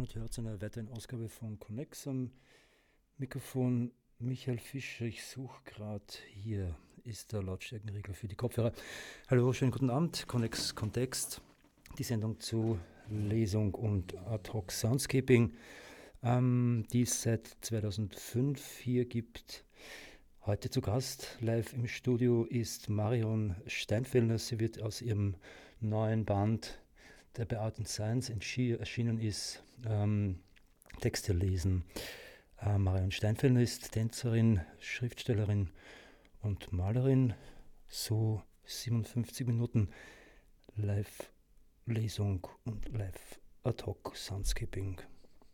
und hört zu einer weiteren Ausgabe von Connex am Mikrofon Michael Fischer. Ich suche gerade, hier ist der Lautstärkenregler für die Kopfhörer. Hallo, schönen guten Abend, Connex Kontext, die Sendung zu Lesung und Ad-Hoc Soundscaping, die es seit 2005 hier gibt. Heute zu Gast live im Studio ist Marion Steinfellner. Sie wird aus ihrem neuen Band, der bei Art and Science erschienen ist, Texte lesen. Marion Steinfellner ist Tänzerin, Schriftstellerin und Malerin. So 57 Minuten Live-Lesung und Live-Ad-Hoc-Soundscaping.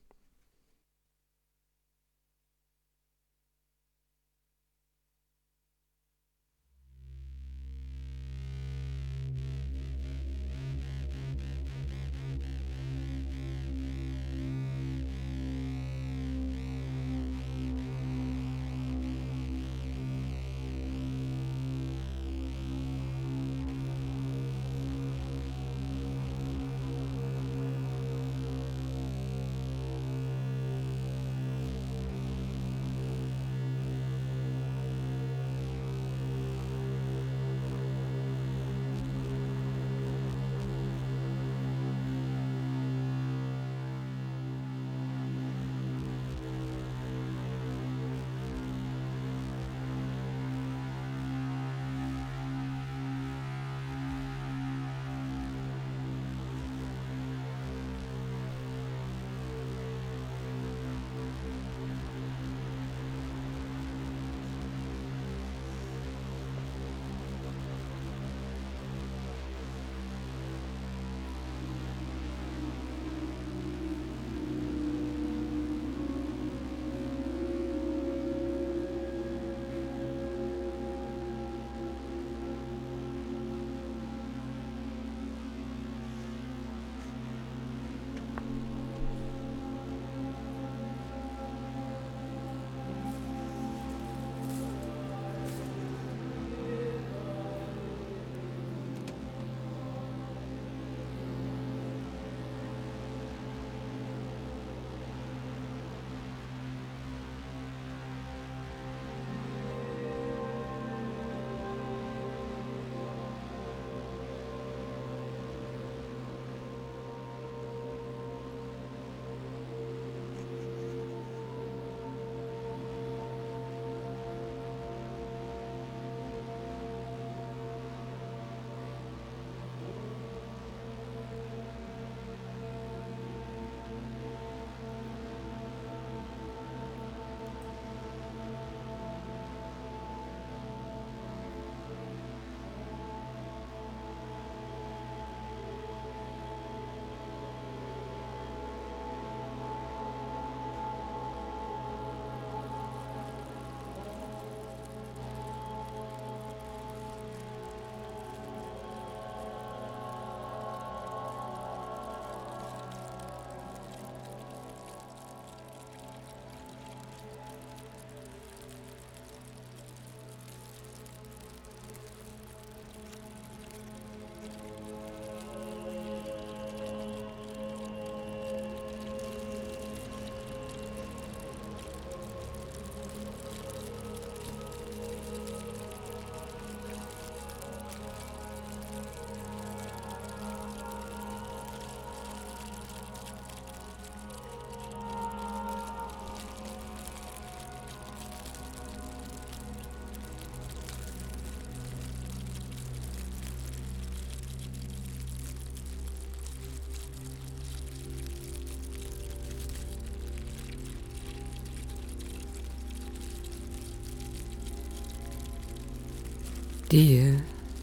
Dear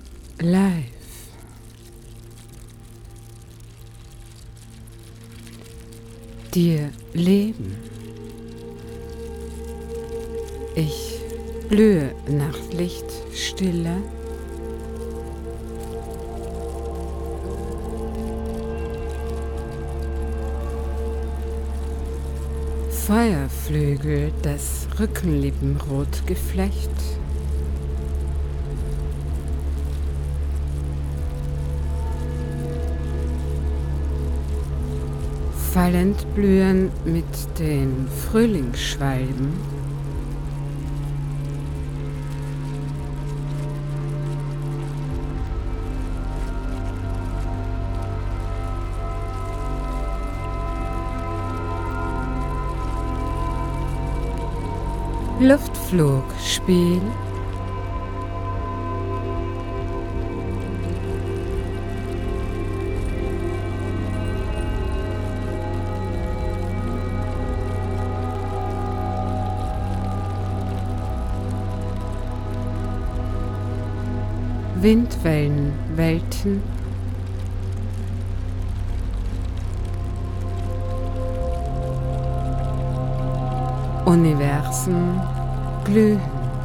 Life. Dir Leben. Ich blühe nach Lichtstille. Feuerflügel, das Rückenlippenrotgeflecht. Fallend blühen mit den Frühlingsschwalben. Luftflugspiel. Windwellenwelten. Universen glühen.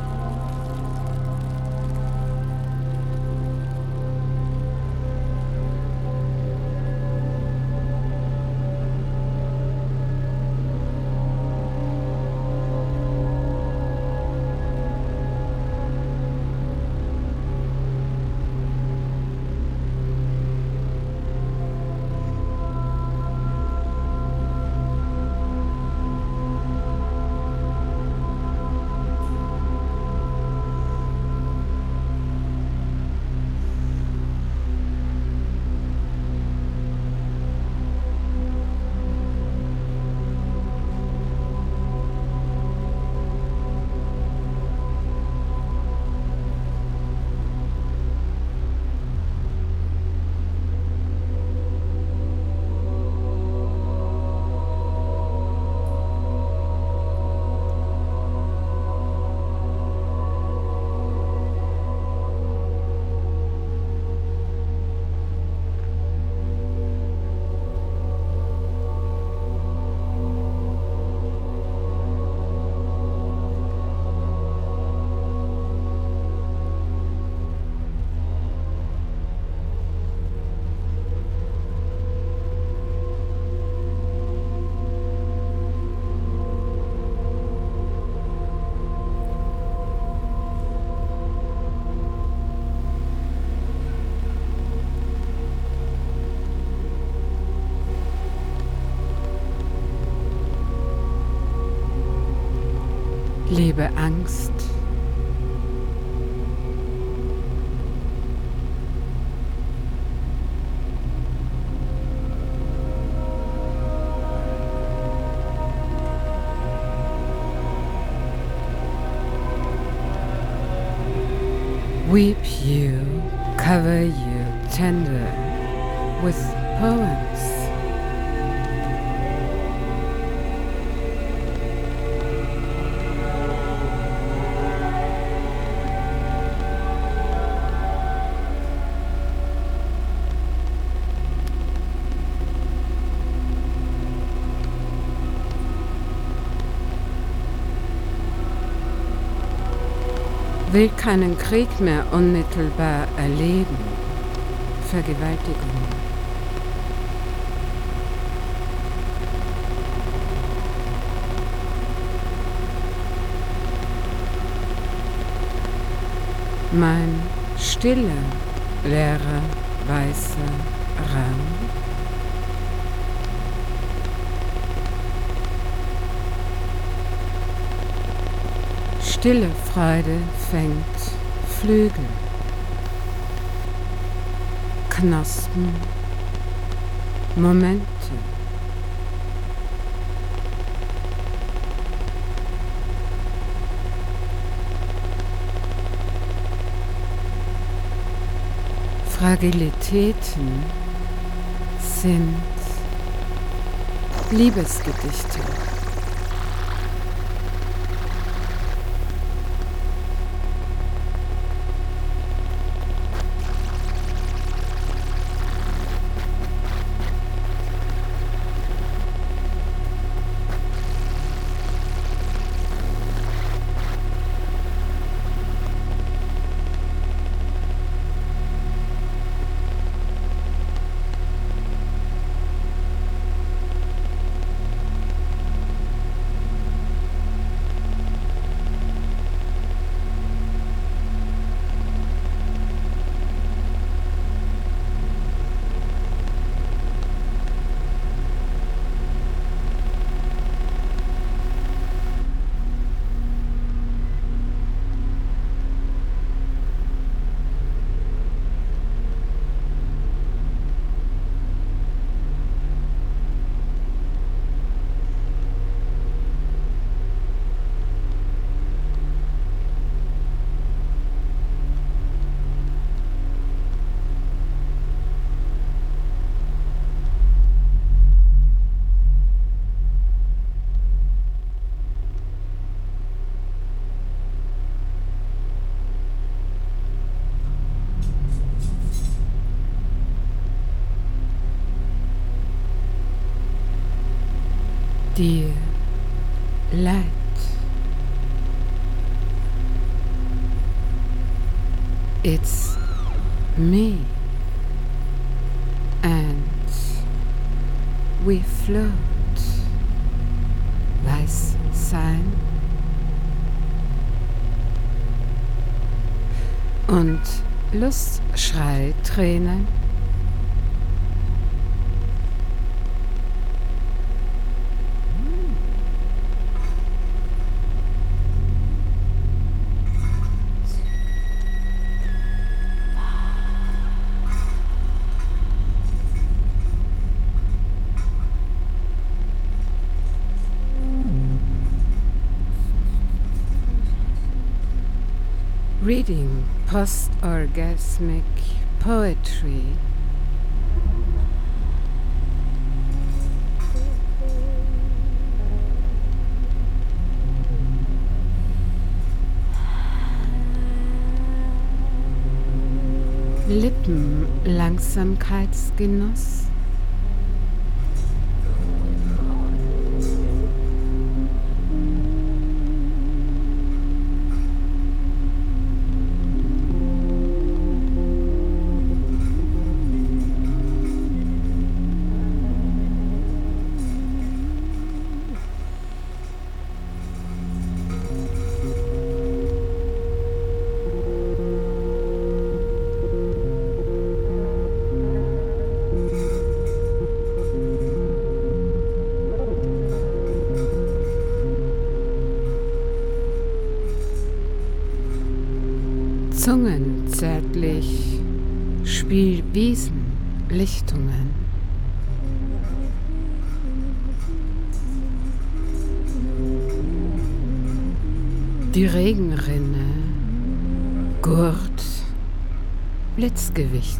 Liebe Angst. Weep you, cover you tender with poems. Will keinen Krieg mehr unmittelbar erleben. Vergewaltigung. Mein stiller, leerer, weißer Raum. Stille Freude fängt Flügel, Knospen, Momente. Fragilitäten sind Liebesgedichte. dir leid. It's me, and we float. Weiß sein und Lustschrei-Tränen. Reading post-orgasmic poetry. Lippenlangsamkeitsgenuss. Zungen zärtlich, Spielwiesen, Lichtungen. Die Regenrinne, Gurt, Blitzgewichte.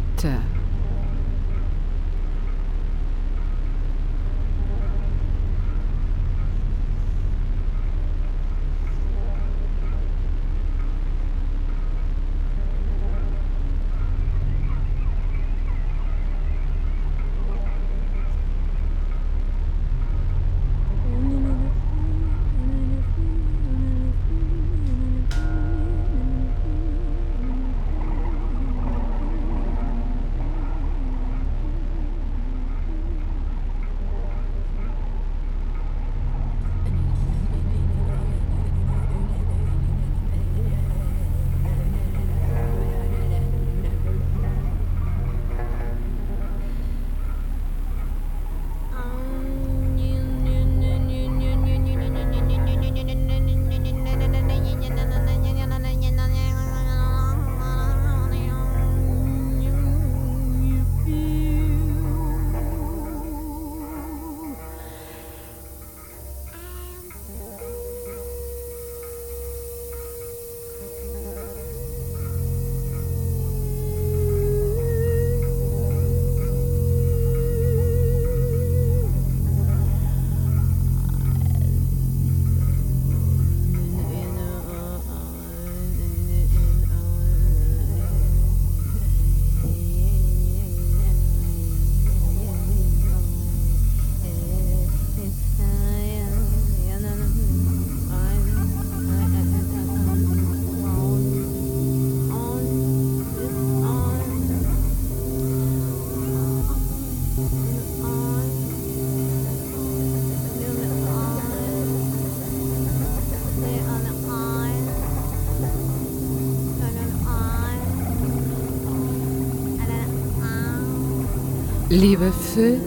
Liebe Vögel,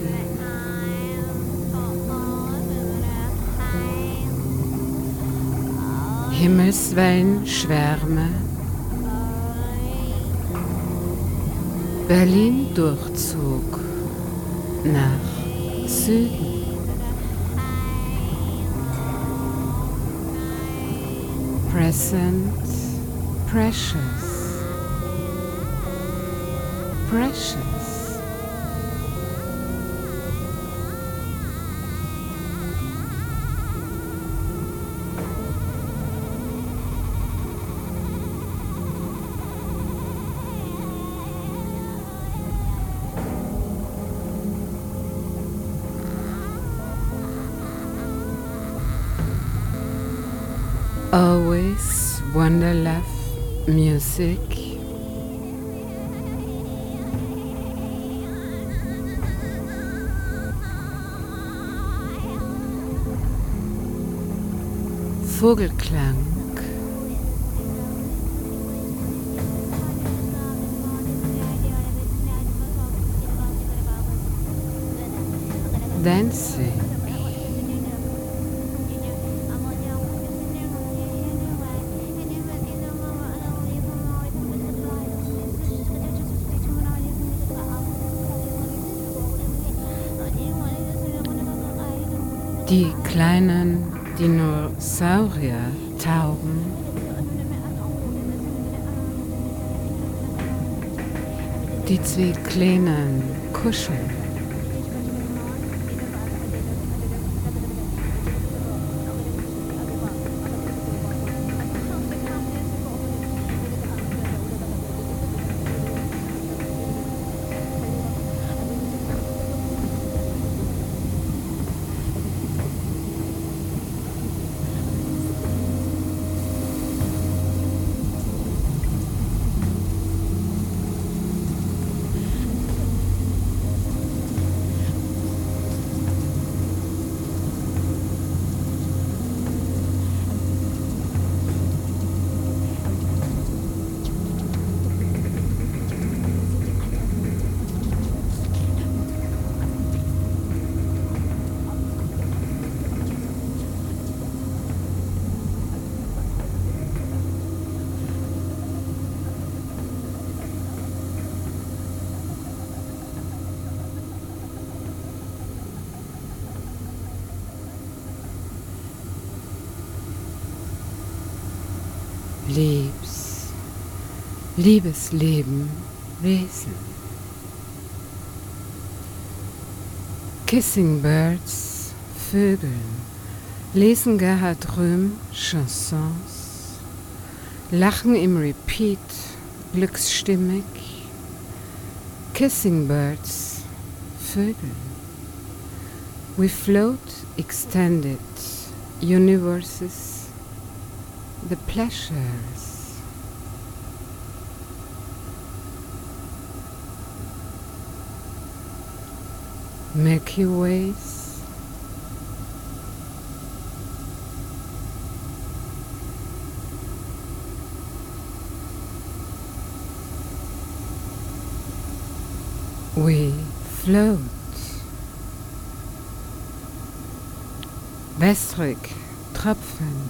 Himmelswellenschwärme, Berlin-Durchzug nach Süden. Present, precious, precious. Always Wonderlove Music. Vogelklang. Dancing. Die kleinen Dinosaurier-Tauben die zwei kleinen kuscheln. Liebes Leben, Wesen. Kissing Birds, Vögeln, lesen Gerhard Röhm Chansons, lachen im Repeat, glücksstimmig. Kissing Birds, Vögeln. We float extended universes, the pleasures. Milky Ways, we float. Wässrig, tropfend.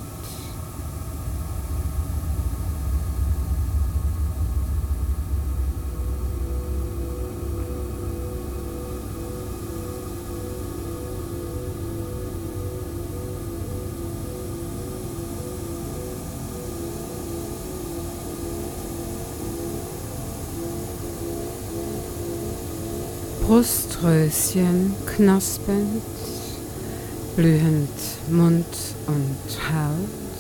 Bruströschen knospend, blühend Mund und Haut.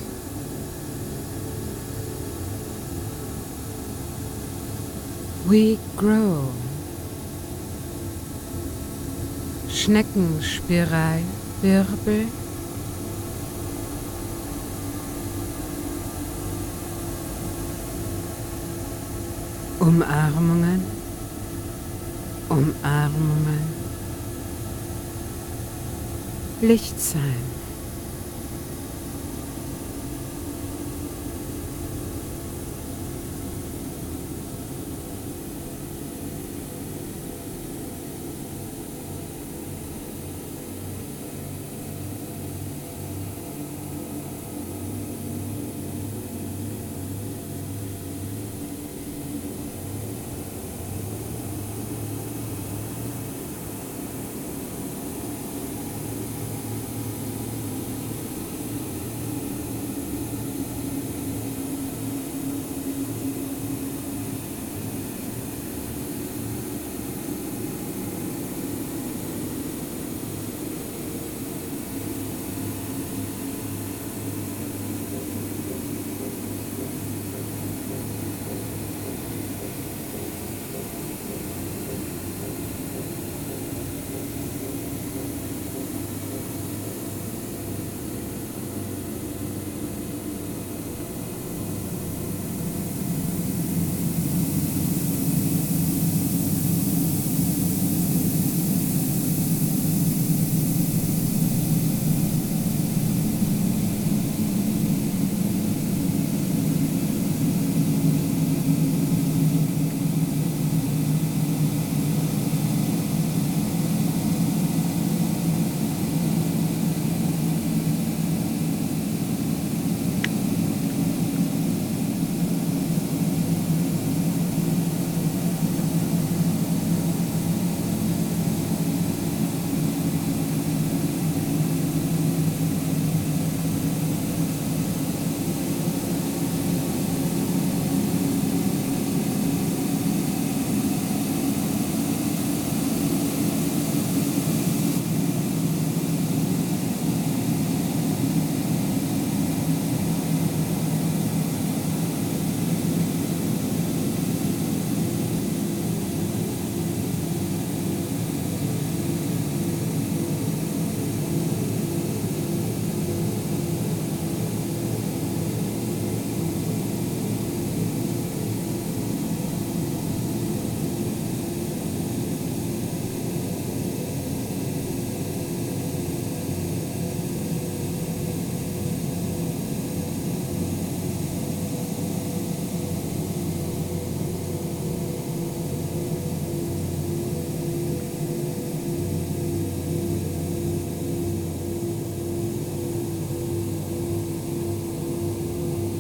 We grow. Schneckenspiral, Wirbel. Umarmungen. Umarmungen. Licht sein.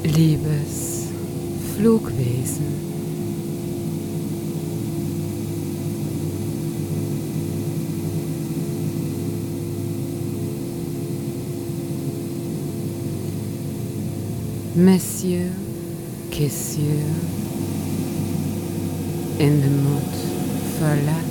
Liebes Flugwesen. Messieurs, Kessieurs, in the mood for life.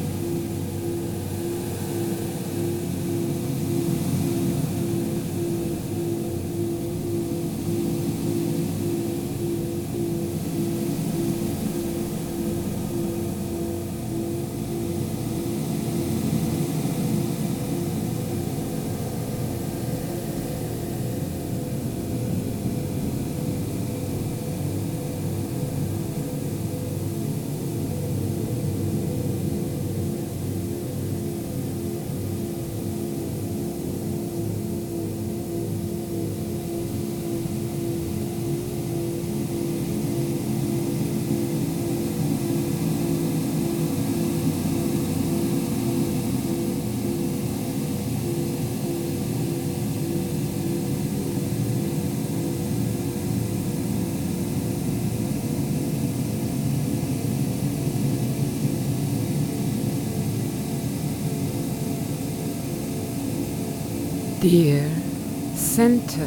Dear Center.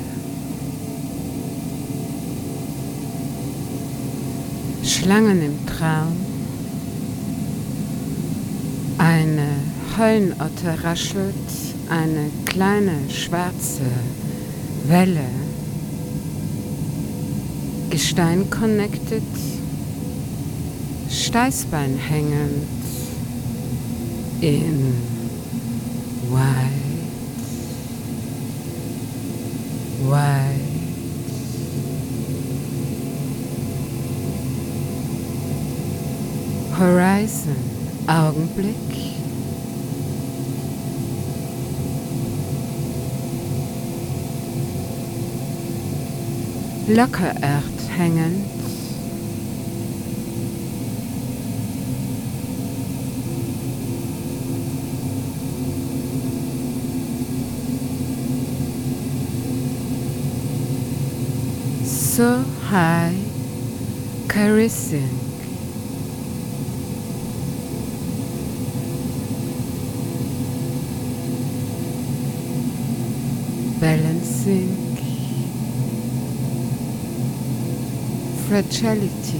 Schlangen im Traum. Eine Heulenotter raschelt, eine kleine schwarze Welle. Gestein connected, Steißbein hängend in wide. Horizon, Augenblick. Locker Erd hängend. So high, caressing. Balancing. Fragility.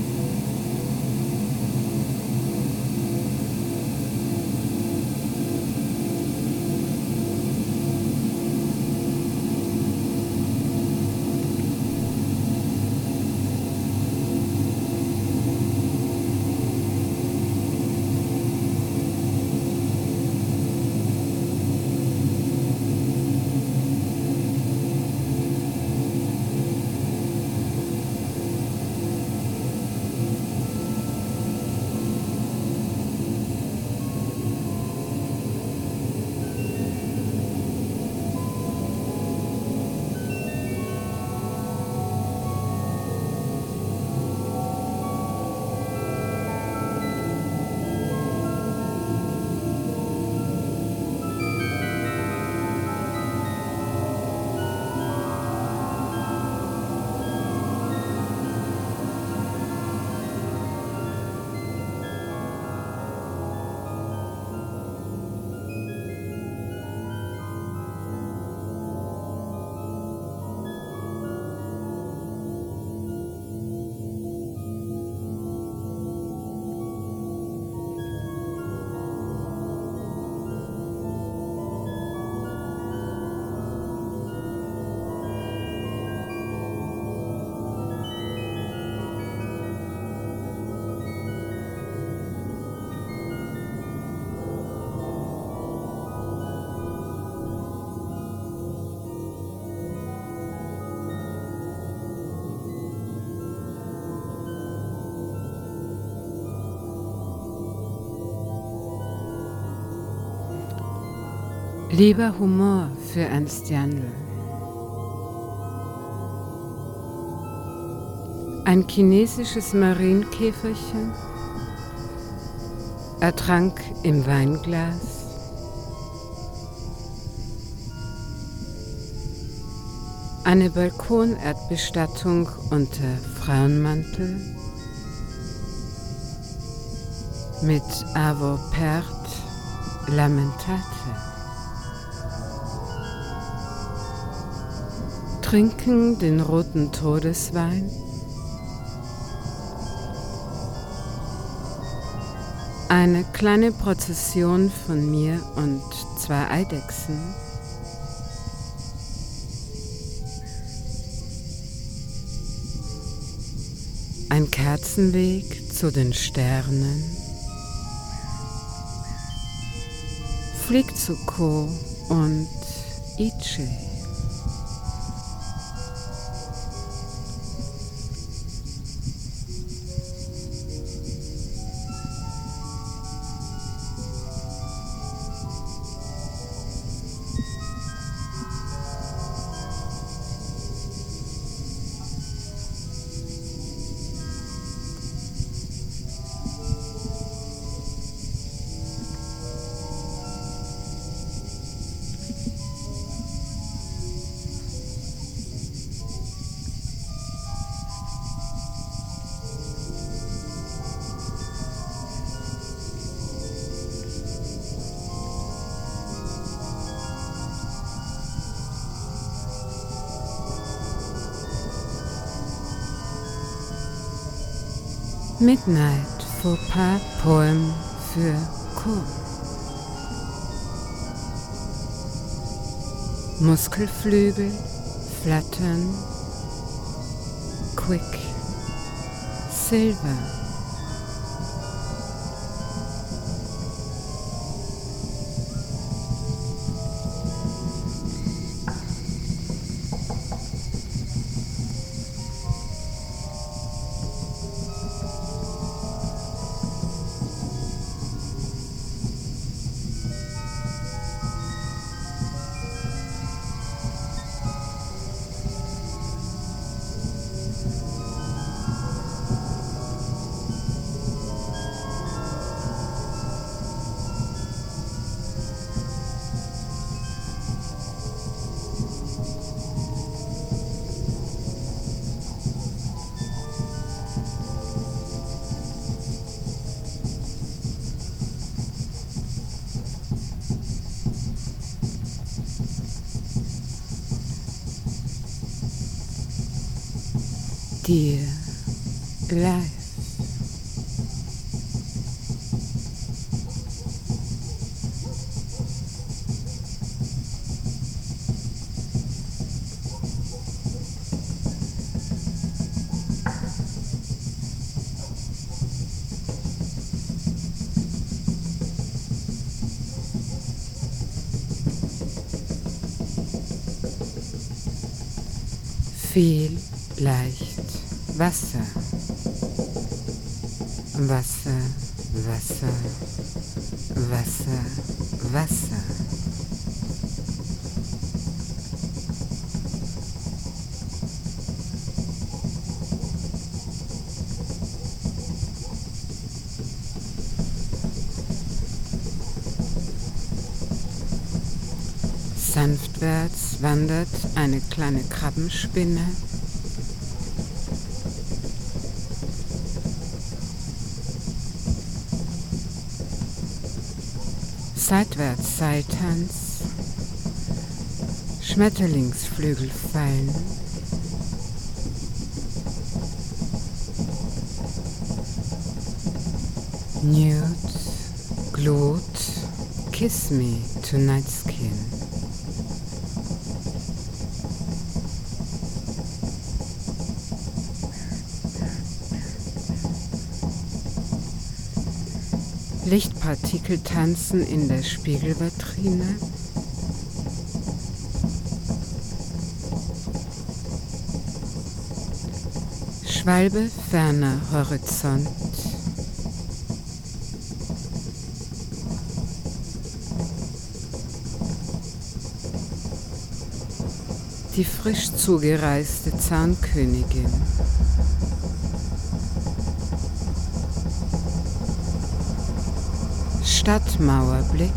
Lieber Humor für Ernst Jandl. Ein chinesisches Marienkäferchen ertrank im Weinglas. Eine Balkonerdbestattung unter Frauenmantel mit Avo Pert Lamentate. Trinken den roten Todeswein. Eine kleine Prozession von mir und 2 Eidechsen. Ein Kerzenweg zu den Sternen. Flieg zu Ko und Ichi. Midnight Faux Pas Poem für Ko. Muskelflügel flattern, quick, silver. Dear Life. Viel leicht Wasser, Wasser, Wasser, Wasser, Wasser. Sanftwärts wandert eine kleine Krabbenspinne. Seitwärts Seiltanz, Schmetterlingsflügel fallen. Nude, Glut, kiss me tonight skin. Lichtpartikel tanzen in der Spiegelvitrine. Schwalbe ferner Horizont. Die frisch zugereiste Zahnkönigin. Stadtmauerblick.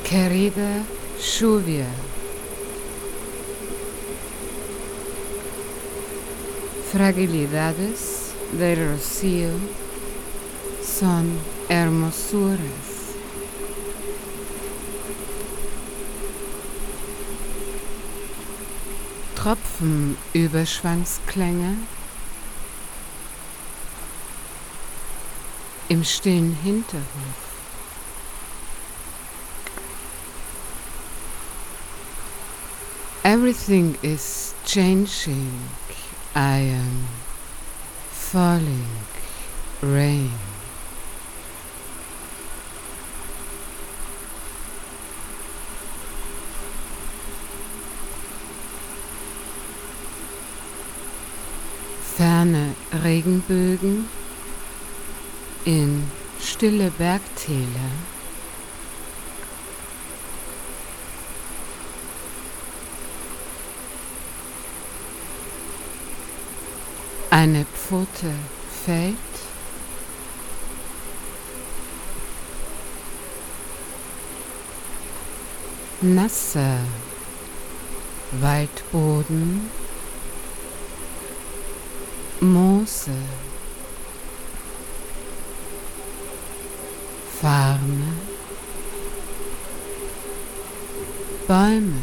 Querida lluvia, fragilidades del rocío son hermosuras. Tropfen Überschwangsklänge im stillen Hinterhof. Everything is changing. I am falling rain. Ferne Regenbögen in stille Bergtäler. Eine Pfote fällt. Nasser Waldboden. Moose, Farne, Bäume.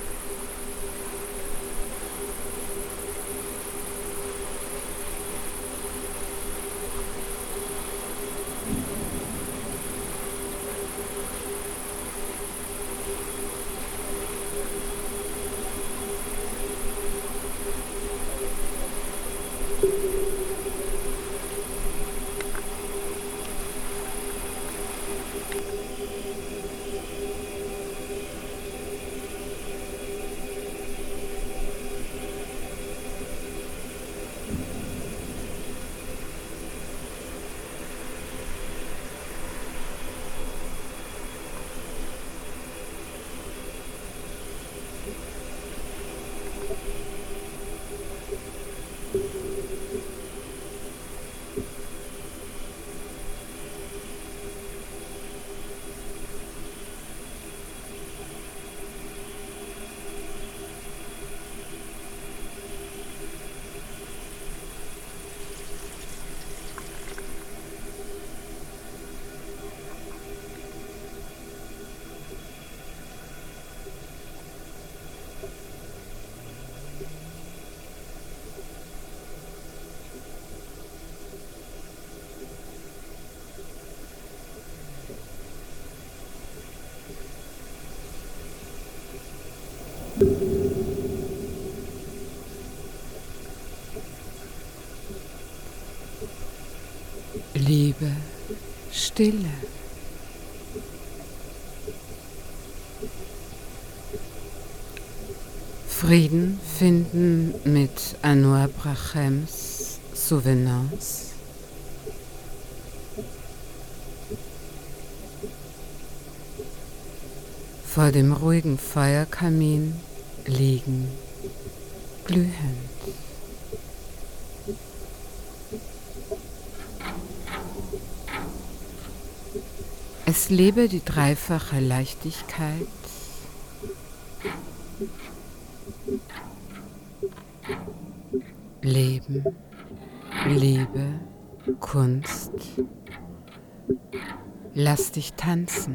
Liebe, Stille. Frieden finden mit Anouar Brachems Souvenance. Vor dem ruhigen Feuerkamin liegen, glühend. Es lebe die dreifache Leichtigkeit, Leben, Liebe, Kunst. Lass dich tanzen.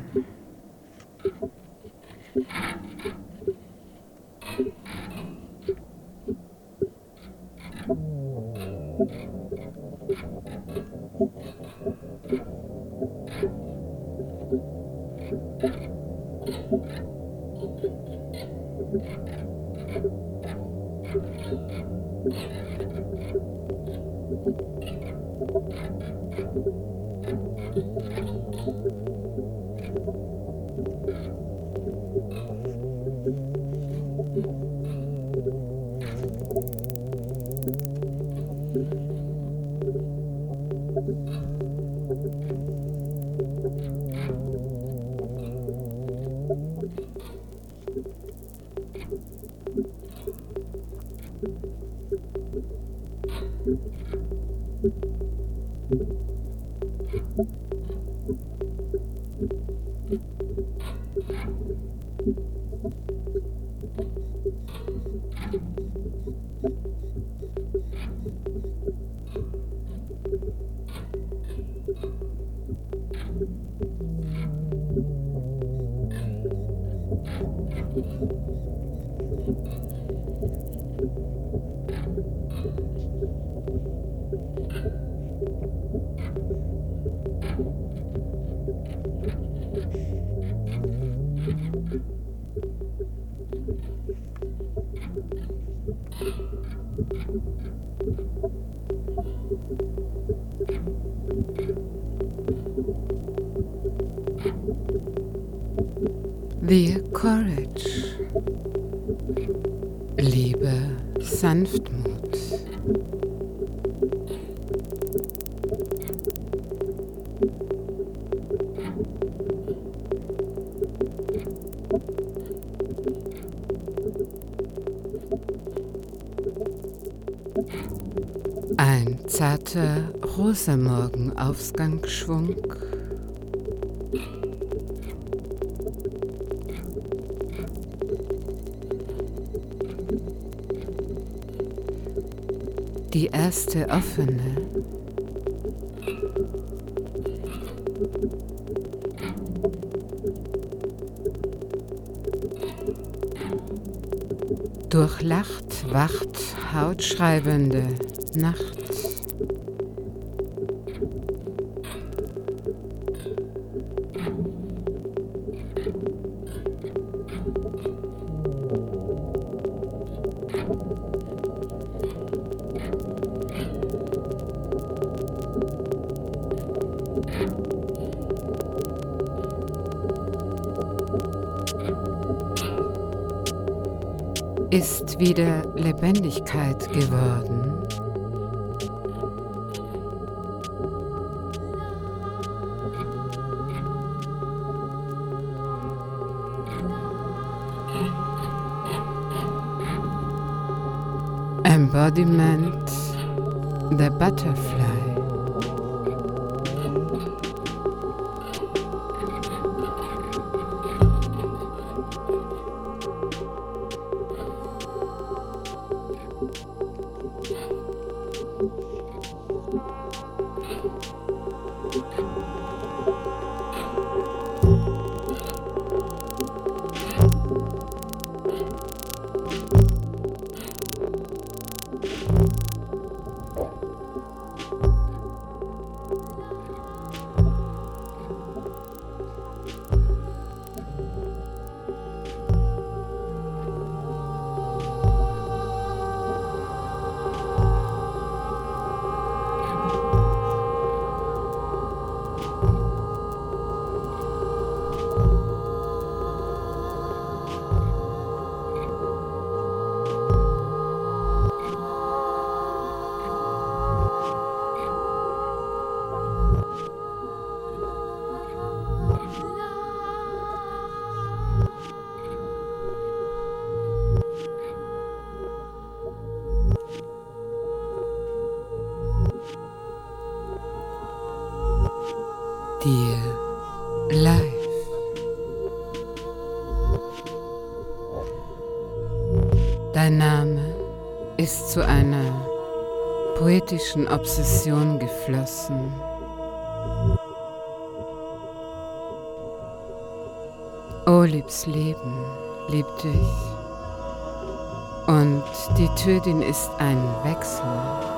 The Courage. Liebe, Sanftmut. Ein zarter Rosamorgenaufgangsschwung. Die erste offene. Durchlacht, wacht, hautschreibende Nacht. Ist wieder Lebendigkeit geworden. Embodiment, the butterfly. Dear Life. Dein Name ist zu einer poetischen Obsession geflossen. O liebs Leben, lieb dich. Und die Tödin ist ein Wechsel.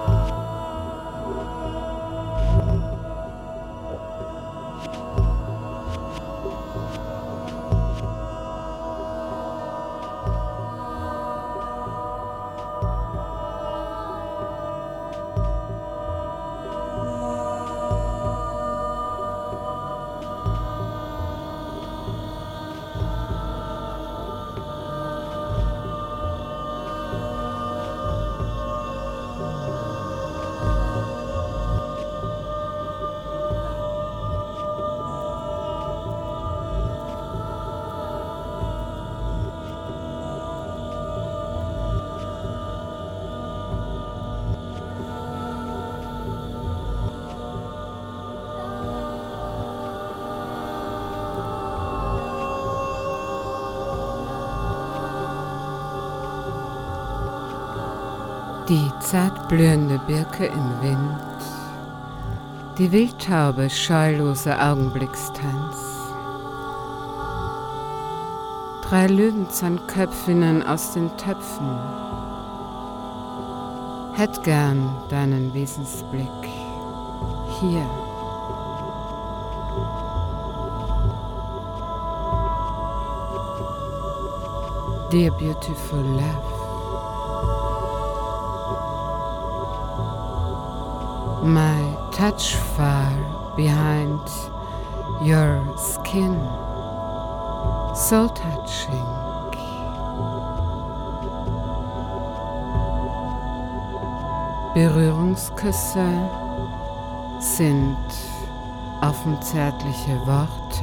Die zart blühende Birke im Wind, die Wildtaube scheuloser Augenblickstanz, 3 Löwenzahnköpfinnen aus den Töpfen, Hätt gern deinen Wesensblick hier. Dear beautiful love, my touch far behind your skin, so touching. Berührungsküsse sind offenzärtliche Worte.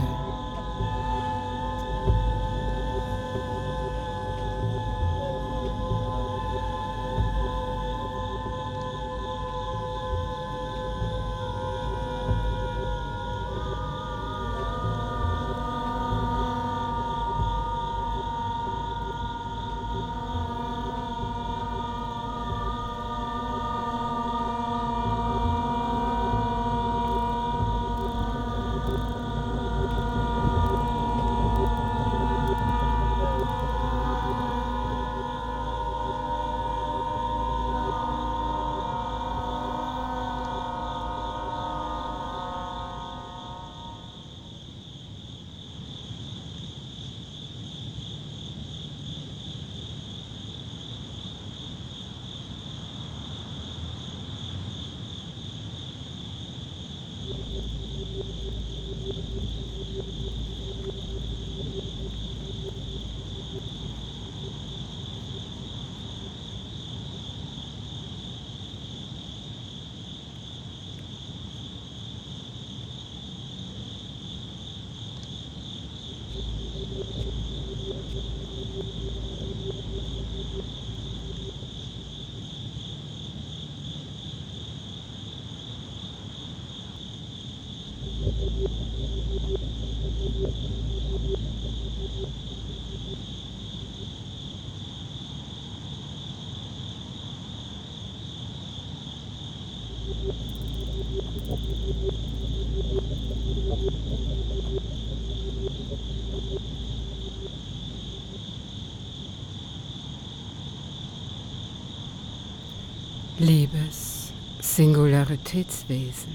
Liebes Singularitätswesen.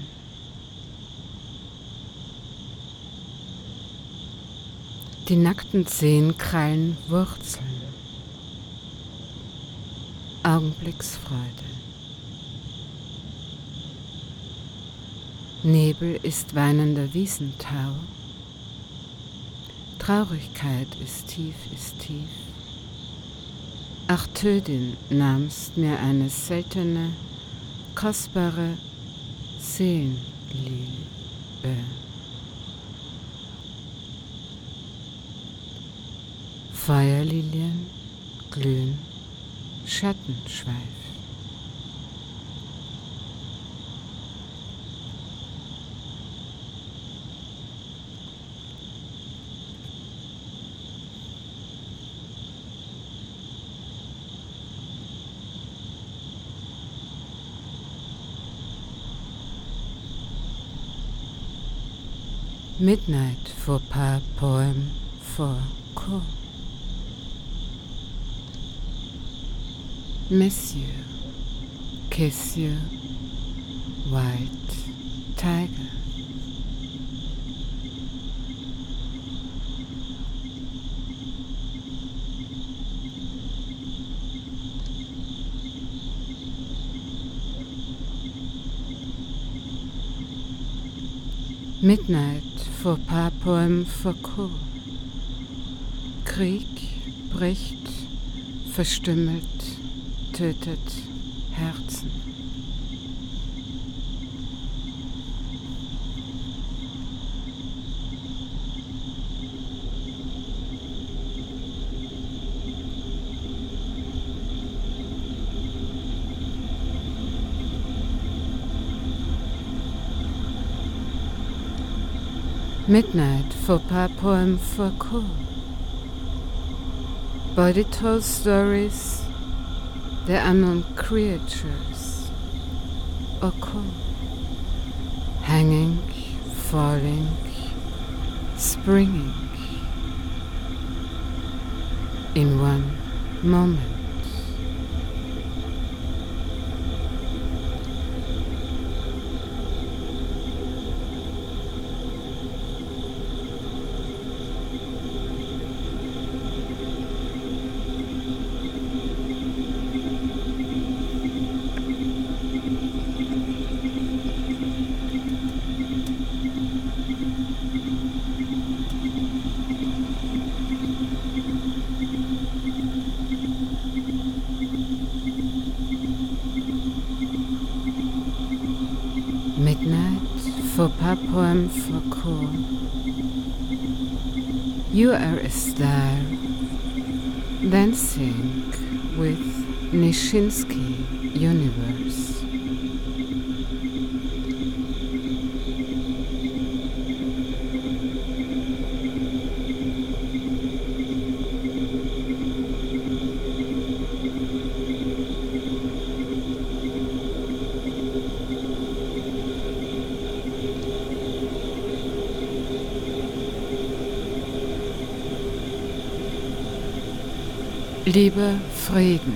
Die nackten Zehenkrallen wurzeln. Augenblicksfreude. Nebel ist weinender Wiesentau. Traurigkeit ist tief, ist tief. Ach, Tödin, nahmst mir eine seltene, kostbare Seelenliebe. Feuerlilien glühen, Schattenschweif. Midnight for pas poem for cour. Miss you, kiss you, white tiger. Midnight for pas poem for cour. Krieg bricht, verstümmelt, tötet Herzen. Midnight for pas poem for cour. Body told stories, the unknown creatures, occur, hanging, falling, springing, in one moment. Midnight, Faux Pas Poem for Choir. You are a star, dancing with Nijinsky Universe. Liebe, Frieden.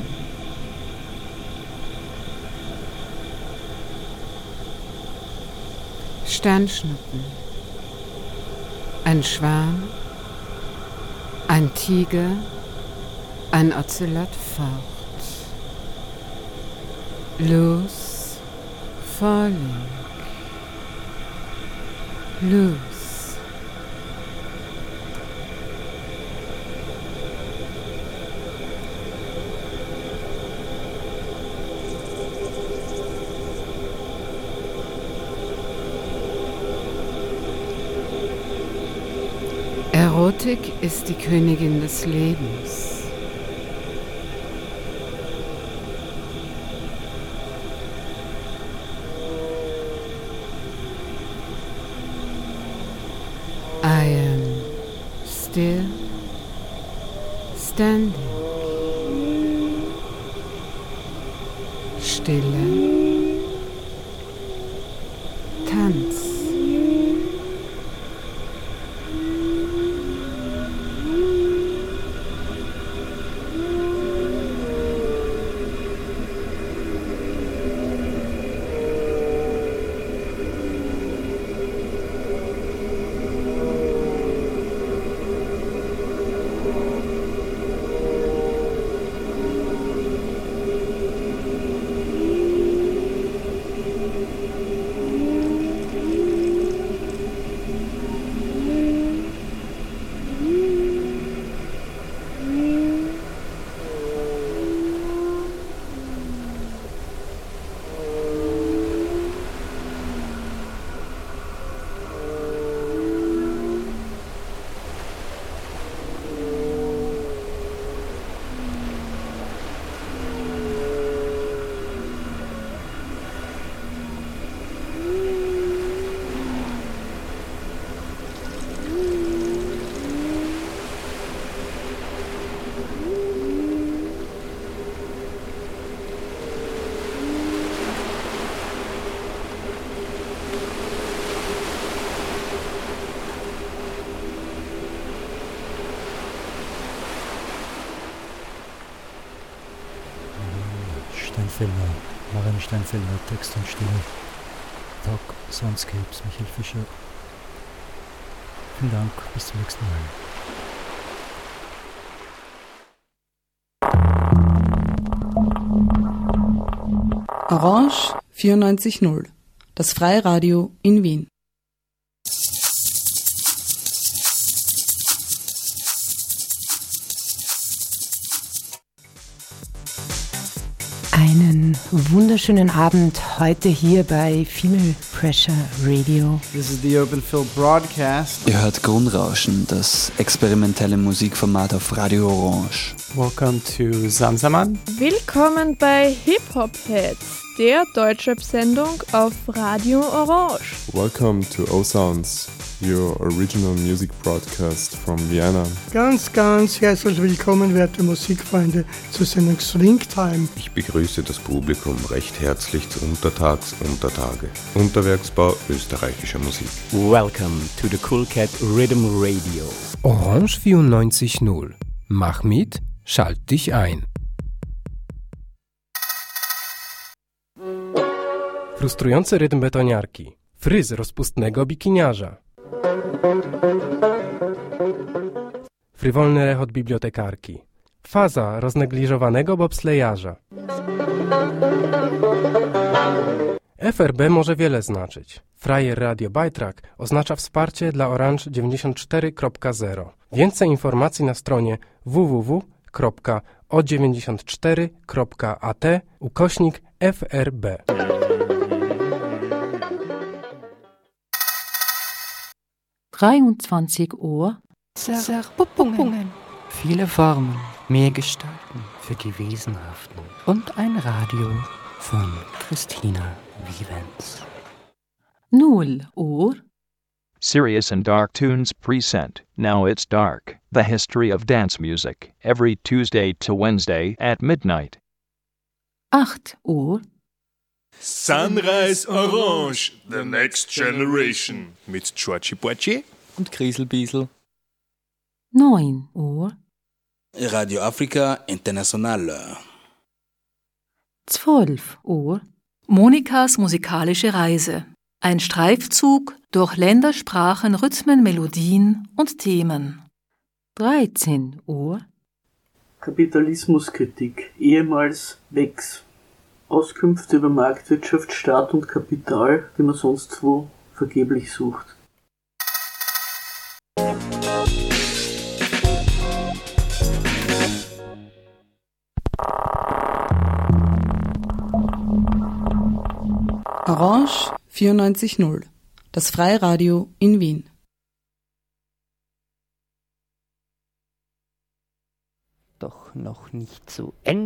Sternschnuppen. Ein Schwan, ein Tiger, ein Ozelot faucht. Loose, falling. Loose. Erotik ist die Königin des Lebens. I am still standing. Stille. Tanz. Marianne Steinfelder, Text und Stimme, Talk Soundscapes, Michael Fischer. Vielen Dank, bis zum nächsten Mal. Orange 94.0, das Freiradio in Wien. Einen wunderschönen Abend heute hier bei Female Pressure Radio. This is the Urban Phil Broadcast. Ihr hört Grundrauschen, das experimentelle Musikformat auf Radio Orange. Welcome to Samsaman. Willkommen bei Hip Hop Heads, der Deutschrap-Sendung auf Radio Orange. Welcome to O-Sounds, your original music broadcast from Vienna. Ganz herzlich willkommen, werte Musikfreunde, zur Sendung Swingtime. Ich begrüße das Publikum recht herzlich zu Untertags Untertage. Unterwerksbau österreichischer Musik. Welcome to the Cool Cat Rhythm Radio. Orange 94.0. Mach mit, schalt dich ein. Frustrujący rytm betoniarki. Fryz rozpustnego bikiniarza. Frywolny rechot bibliotekarki. Faza roznegliżowanego bobslejarza. FRB może wiele znaczyć. Frajer Radio Bytrack oznacza wsparcie dla Orange 94.0. Więcej informacji na stronie www.o94.at/FRB. 23 Uhr Zerpuppungen. Viele Formen, mehr Gestalten für die Wesenhaften. Und ein Radio von Christina Vivens. 0 Uhr Serious and Dark Tunes present Now It's Dark, the history of dance music, every Tuesday to Wednesday at midnight. 8 Uhr Sunrise Orange, The Next Generation mit Georgie Porci und Grieselbiesel. 9 Uhr Radio Afrika International. 12 Uhr Monikas musikalische Reise. Ein Streifzug durch Länder, Sprachen, Rhythmen, Melodien und Themen. 13 Uhr Kapitalismuskritik, ehemals WEX. Auskünfte über Marktwirtschaft, Staat und Kapital, die man sonst wo vergeblich sucht. Orange 94.0, das Freiradio in Wien. Doch noch nicht zu Ende.